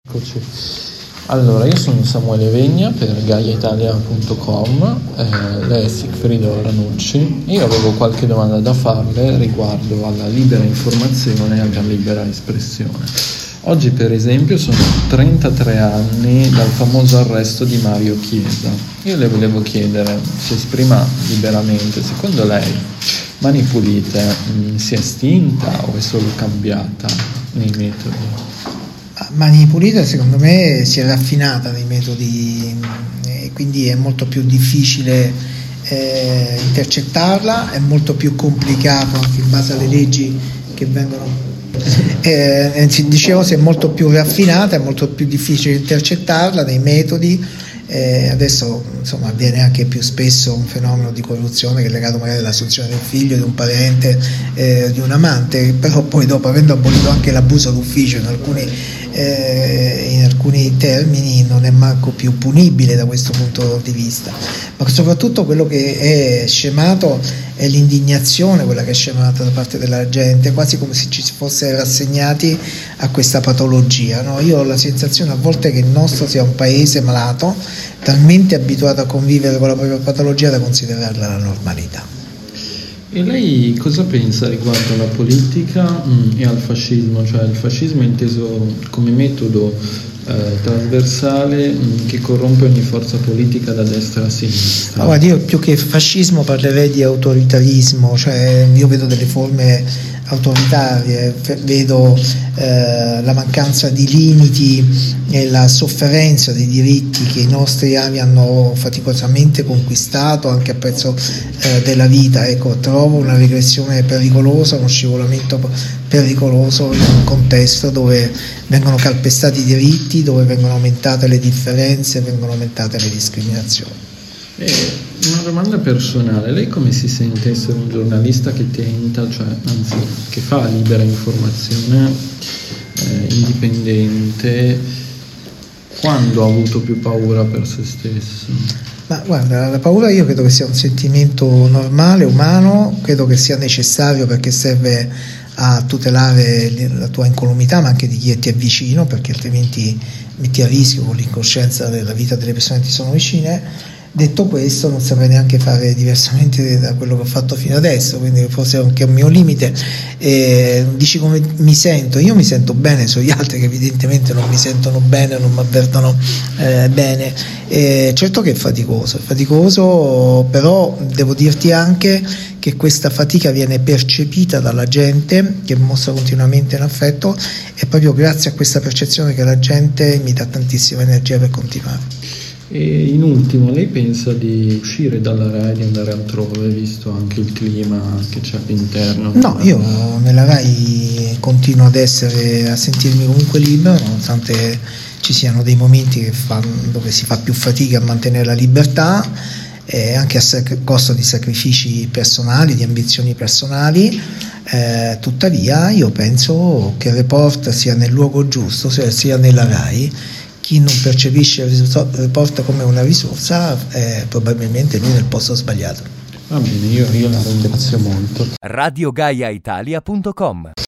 Eccoci. Allora, io sono Samuele Vegna per GaiaItalia.com, lei è Sigfrido Ranucci. Io avevo qualche domanda da farle riguardo alla libera informazione e alla libera espressione. Oggi, per esempio, sono 33 anni dal famoso arresto di Mario Chiesa. Io le volevo chiedere, si esprima liberamente, secondo lei Mani Pulite si è estinta o è solo cambiata nei metodi? Mani Pulite secondo me si è raffinata nei metodi e quindi è molto più difficile intercettarla, è molto più complicato anche in base alle leggi che vengono dicevo, si è molto più raffinata, è molto più difficile intercettarla nei metodi. Adesso insomma avviene anche più spesso un fenomeno di corruzione che è legato magari all'assunzione del figlio, di un parente, di un amante, però poi dopo, avendo abolito anche l'abuso d'ufficio in alcuni termini, non è manco più punibile da questo punto di vista. Ma soprattutto quello che è scemato è l'indignazione, quella che è scemata da parte della gente, quasi come se ci si fosse rassegnati a questa patologia, no? Io ho la sensazione a volte che il nostro sia un paese malato, talmente abituato a convivere con la propria patologia da considerarla la normalità. E lei cosa pensa riguardo alla politica e al fascismo? Cioè il fascismo è inteso come metodo trasversale che corrompe ogni forza politica da destra a sinistra. Guarda, io più che fascismo parlerei di autoritarismo, cioè io vedo delle forme autoritarie, vedo la mancanza di limiti e la sofferenza dei diritti che i nostri avi hanno faticosamente conquistato anche a prezzo della vita. Ecco, trovo una regressione pericolosa, uno scivolamento pericoloso in un contesto dove vengono calpestati i diritti, dove vengono aumentate le differenze, vengono aumentate le discriminazioni. Una domanda personale, lei come si sente essere un giornalista che tenta, che fa libera informazione, indipendente, quando ha avuto più paura per se stesso? Ma guarda, la paura io credo che sia un sentimento normale, umano, credo che sia necessario perché serve a tutelare la tua incolumità, ma anche di chi ti è vicino, perché altrimenti metti a rischio con l'incoscienza della vita delle persone che ti sono vicine. Detto questo, non saprei neanche fare diversamente da quello che ho fatto fino adesso, quindi forse anche un mio limite. Dici come mi sento? Io mi sento bene, so gli altri che evidentemente non mi sentono bene, non mi avvertono bene. Certo che è faticoso, però devo dirti anche che questa fatica viene percepita dalla gente che mostra continuamente in affetto, e proprio grazie a questa percezione che la gente mi dà tantissima energia per continuare. E in ultimo, lei pensa di uscire dalla RAI, di andare altrove, visto anche il clima che c'è all'interno? No, io nella RAI continuo a sentirmi comunque libero, nonostante ci siano dei momenti dove si fa più fatica a mantenere la libertà, anche a costo di sacrifici personali, di ambizioni personali. Tuttavia io penso che il report sia nel luogo giusto, sia nella RAI. Chi non percepisce il report come una risorsa è probabilmente lui nel posto sbagliato. Va bene, io la ringrazio molto. RadioGaiaItalia.com